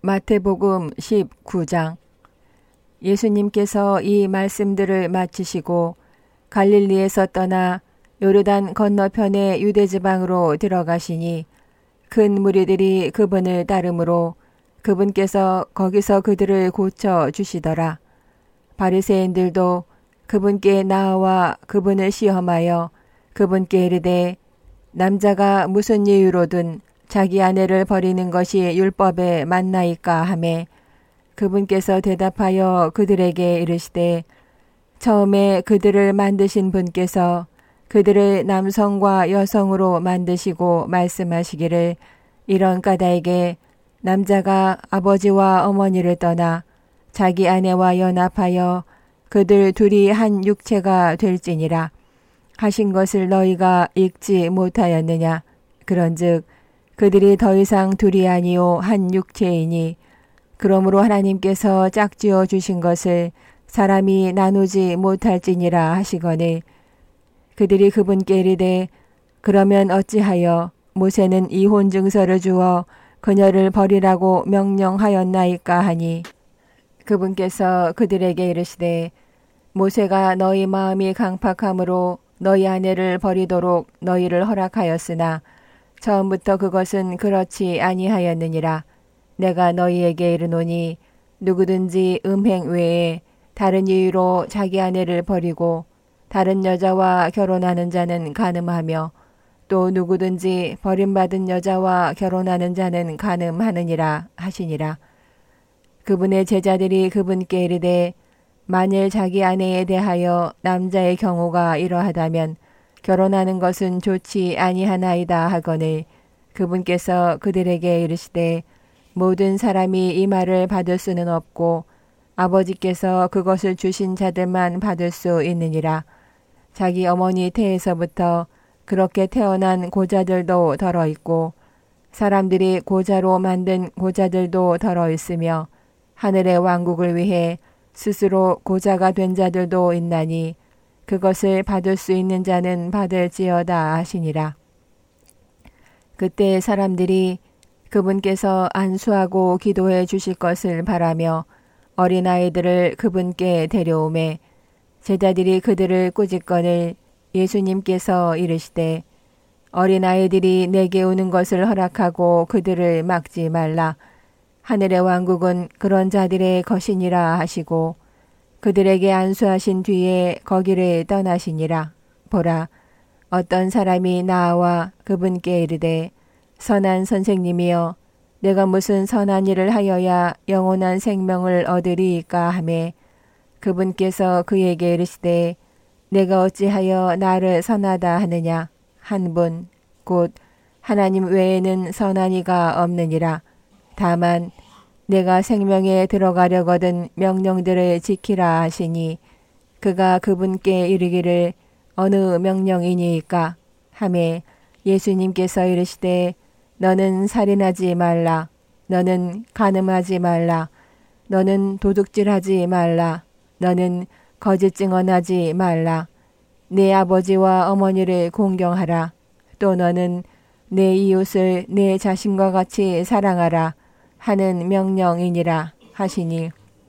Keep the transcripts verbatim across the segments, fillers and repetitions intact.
마태복음 십구 장. 예수님께서 이 말씀들을 마치시고 갈릴리에서 떠나 요르단 건너편의 유대지방으로 들어가시니 큰 무리들이 그분을 따르므로 그분께서 거기서 그들을 고쳐 주시더라. 바리새인들도 그분께 나와 그분을 시험하여 그분께 이르되 남자가 무슨 이유로든 자기 아내를 버리는 것이 율법에 맞나이까 하매 그분께서 대답하여 그들에게 이르시되 처음에 그들을 만드신 분께서 그들을 남성과 여성으로 만드시고 말씀하시기를 이런 까닭에 남자가 아버지와 어머니를 떠나 자기 아내와 연합하여 그들 둘이 한 육체가 될지니라 하신 것을 너희가 읽지 못하였느냐. 그런즉 그들이 더 이상 둘이 아니요 한 육체이니 그러므로 하나님께서 짝지어 주신 것을 사람이 나누지 못할지니라 하시거늘 그들이 그분께 이르되 그러면 어찌하여 모세는 이혼 증서를 주어 그녀를 버리라고 명령하였나이까 하니 그분께서 그들에게 이르시되 모세가 너희 마음이 강팍함으로 너희 아내를 버리도록 너희를 허락하였으나 처음부터 그것은 그렇지 아니하였느니라. 내가 너희에게 이르노니 누구든지 음행 외에 다른 이유로 자기 아내를 버리고 다른 여자와 결혼하는 자는 간음하며 또 누구든지 버림받은 여자와 결혼하는 자는 간음하느니라 하시니라. 그분의 제자들이 그분께 이르되 만일 자기 아내에 대하여 남자의 경우가 이러하다면 결혼하는 것은 좋지 아니하나이다 하거늘 그분께서 그들에게 이르시되 모든 사람이 이 말을 받을 수는 없고 아버지께서 그것을 주신 자들만 받을 수 있느니라. 자기 어머니 태에서부터 그렇게 태어난 고자들도 덜어 있고 사람들이 고자로 만든 고자들도 덜어 있으며 하늘의 왕국을 위해 스스로 고자가 된 자들도 있나니 그것을 받을 수 있는 자는 받을지어다 하시니라. 그때 사람들이 그분께서 안수하고 기도해 주실 것을 바라며 어린아이들을 그분께 데려오매 제자들이 그들을 꾸짖거늘 예수님께서 이르시되 어린아이들이 내게 오는 것을 허락하고 그들을 막지 말라. 하늘의 왕국은 그런 자들의 것이니라 하시고 그들에게 안수하신 뒤에 거기를 떠나시니라. 보라, 어떤 사람이 나와 그분께 이르되 선한 선생님이여 내가 무슨 선한 일을 하여야 영원한 생명을 얻으리이까 하매 그분께서 그에게 이르시되 내가 어찌하여 나를 선하다 하느냐. 한 분 곧 하나님 외에는 선한 이가 없느니라. 다만 내가 생명에 들어가려거든 명령들을 지키라 하시니 그가 그분께 이르기를 어느 명령이니이까 하매 예수님께서 이르시되 너는 살인하지 말라. 너는 간음하지 말라. 너는 도둑질하지 말라. 너는 거짓 증언하지 말라. 내 아버지와 어머니를 공경하라. 또 너는 내 이웃을 내 자신과 같이 사랑하라 하는 명령이니라 하시니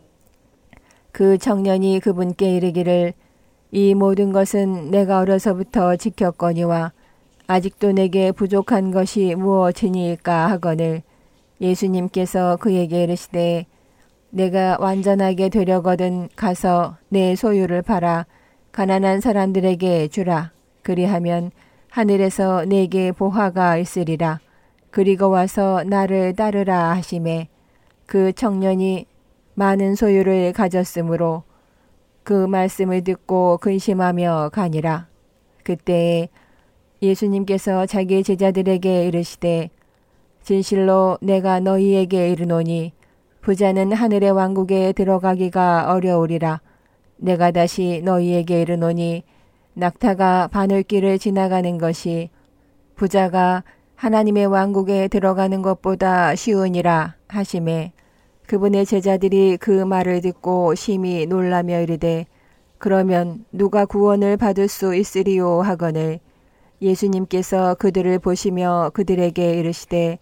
그 청년이 그분께 이르기를 이 모든 것은 내가 어려서부터 지켰거니와 아직도 내게 부족한 것이 무엇이니까 하거늘 예수님께서 그에게 이르시되 내가 완전하게 되려거든 가서 내 소유를 팔아 가난한 사람들에게 주라. 그리하면 하늘에서 내게 보화가 있으리라. 그리고 와서 나를 따르라 하시매 그 청년이 많은 소유를 가졌으므로 그 말씀을 듣고 근심하며 가니라. 그때에 예수님께서 자기 제자들에게 이르시되 진실로 내가 너희에게 이르노니 부자는 하늘의 왕국에 들어가기가 어려우리라. 내가 다시 너희에게 이르노니 낙타가 바늘길을 지나가는 것이 부자가 하나님의 왕국에 들어가는 것보다 쉬우니라 하시매 그분의 제자들이 그 말을 듣고 심히 놀라며 이르되 그러면 누가 구원을 받을 수 있으리요 하거늘 예수님께서 그들을 보시며 그들에게 이르시되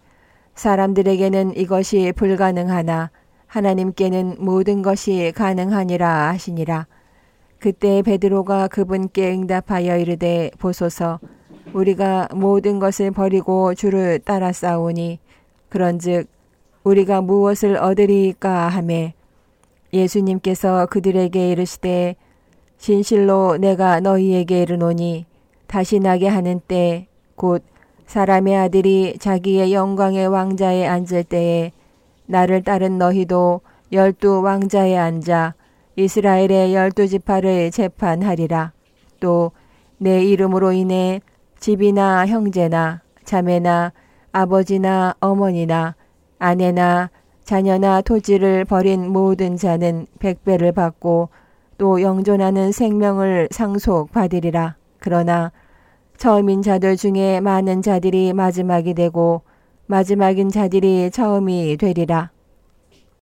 사람들에게는 이것이 불가능하나 하나님께는 모든 것이 가능하니라 하시니라. 그때 베드로가 그분께 응답하여 이르되 보소서 우리가 모든 것을 버리고 주를 따라 싸우니 그런즉 우리가 무엇을 얻으리까 하매 예수님께서 그들에게 이르시되 진실로 내가 너희에게 이르노니 다시 나게 하는 때 곧 사람의 아들이 자기의 영광의 왕자에 앉을 때에 나를 따른 너희도 열두 왕자에 앉아 이스라엘의 열두 지파를 재판하리라. 또 내 이름으로 인해 집이나 형제나 자매나 아버지나 어머니나 아내나 자녀나 토지를 버린 모든 자는 백배를 받고 또 영존하는 생명을 상속받으리라. 그러나 처음인 자들 중에 많은 자들이 마지막이 되고 마지막인 자들이 처음이 되리라.